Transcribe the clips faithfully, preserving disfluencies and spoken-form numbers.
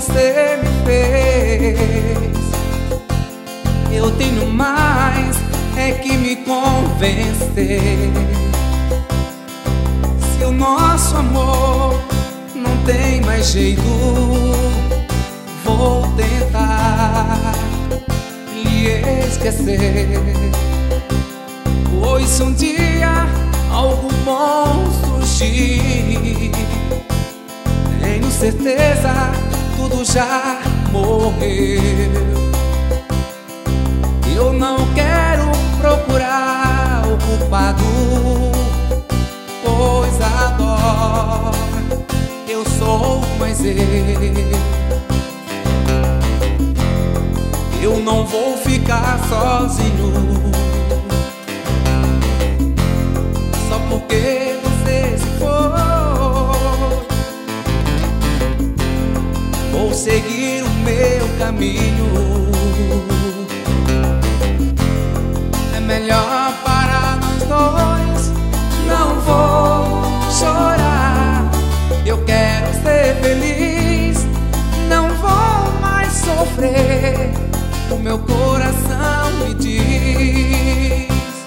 você me fez. Eu tenho mais é que me convencer. Se o nosso amor não tem mais jeito, vou tentar lhe esquecer. Pois se um dia algo bom surgir, tenho certeza tudo já morreu. Eu não quero procurar o culpado, pois agora eu sou mais eu. Eu não vou ficar sozinho só porque você se for. Vou seguir o meu caminho. É melhor para nós dois. Não vou chorar. Eu quero ser feliz. Não vou mais sofrer. O meu coração me diz.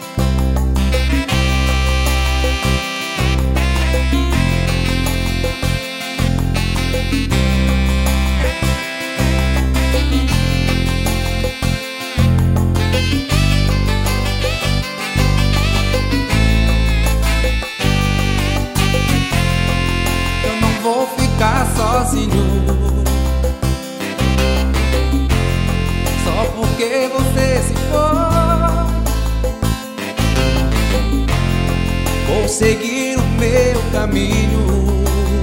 Eu não vou ficar sozinho só porque você se for. Vou seguir o meu caminho.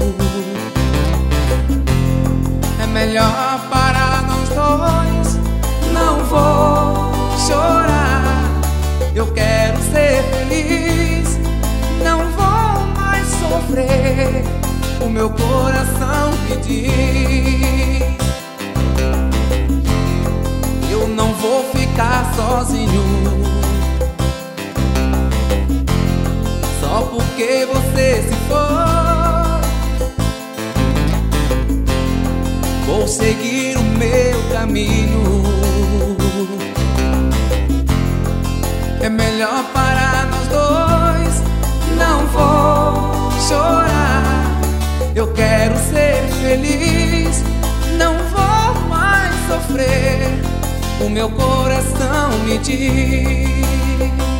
É melhor para nós dois. Não vou chorar. Eu quero ser feliz. Não vou mais sofrer. O meu coração me diz. Eu não vou ficar sozinho só porque você se for. Vou seguir o meu caminho. É melhor para nós dois. Não vou chorar. Eu quero ser feliz. Não vou mais sofrer. O meu coração me diz.